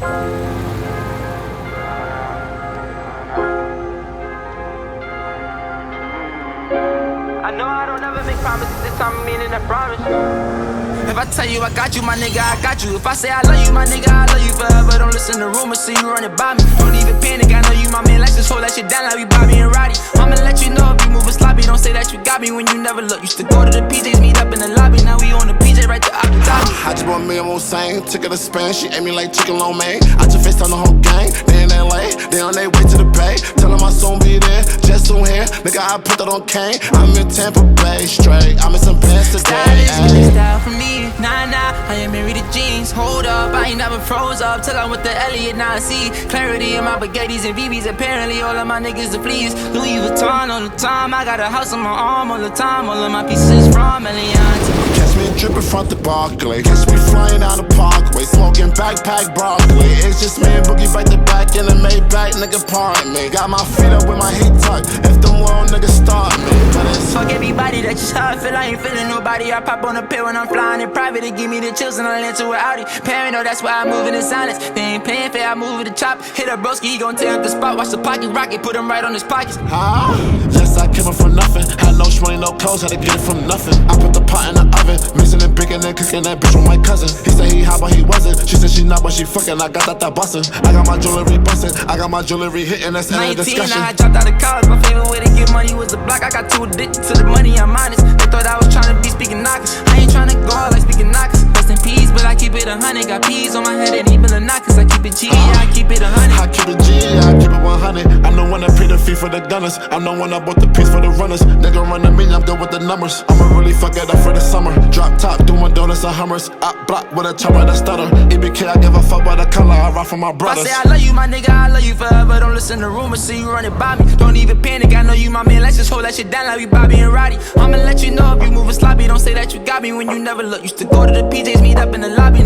I know I don't ever make promises, this time I mean it, I promise. If I tell you I got you, my nigga, I got you. If I say I love you, my nigga, I love you forever. Don't listen to rumors, see you running by me. Don't even panic, I know you my man. Let's just hold that shit down like we Bobby and Roddy. I'ma let you know if you moving sloppy. Don't say that you got me when you never look. Used to go to the PJs, meet up in the lobby. Now we on the PJ right there out the top. I just want me, I'm on same. Took her to Spain, she ate me like chicken lo mein. I just faced on the whole gang. They in LA, they on their way to the Bay. Tell them I soon be there, just soon here. Nigga, I put that on Kane. I'm in Tampa Bay, straight. I'm in some pants today. Style for me, nah, I ain't married to jeans. Hold up, I ain't never froze up. Till I'm with the Elliot, now I see clarity in my baguettes and BBs. Apparently, all of my niggas are pleased. Louis Vuitton all the time. I got a house on my arm all the time. All of my pieces from Eliantte. Catch me dripping front the Barclay. Catch me flying down the parkway. Smoking backpack broccoli. It's just me and Boogie back to back in the Maybach, nigga, pardon me. Got my feet up with my heat tucked. If them world niggas start me. Fuck everybody, that's just how I feel. I ain't feeling nobody. I pop on a pill when I'm flying in private. It give me the chills and I land to an Audi. Paranoid, that's why I move in silence. They ain't paying fair, I move with the chop. Hit a broski, he gon' tear up the spot. Watch the pocket rocket, put him right on his pockets. Huh? Yes, I came up from nothing. Had no money, no clothes, had to get it from nothing. I put the pot in the oven, mixing and baking and cooking that bitch with my cousin. He said he hot, but he wasn't. She said she not, but she fucking. I got that bustin'. I got my jewelry bustin'. I got my jewelry hitting, that's end of discussion. 19, I dropped out of college. My favorite way to get money was the block. I got too addicted to the money, I'm honest. They thought I was tryna be speaking knockers. I ain't tryna go out like speaking knockers. Rest in peace, but I keep it 100. Got peas on my head and even the knockers. I keep it G, yeah, I keep it 100. I keep it G, yeah, I keep it 100. I'm the one that paid the fee for the gunners. I'm the one that bought the piece for the runners. Nigga run to me, I'm good with the numbers. I'ma really fuck it up for the summer. Drop top, doing donuts and Hummers. I block with a chopper that stutter. EBK, I give a fuck by the color. I rock for my brothers. I say I love you, my nigga, I love you forever. Don't listen to rumors, see you running by me. Don't even panic, I know you my man. Let's just hold that shit down like we Bobby and Roddy. I'ma let you know if you moving sloppy. Don't say that you got me when you never look. Used to go to the PJs, meet up in the lobby.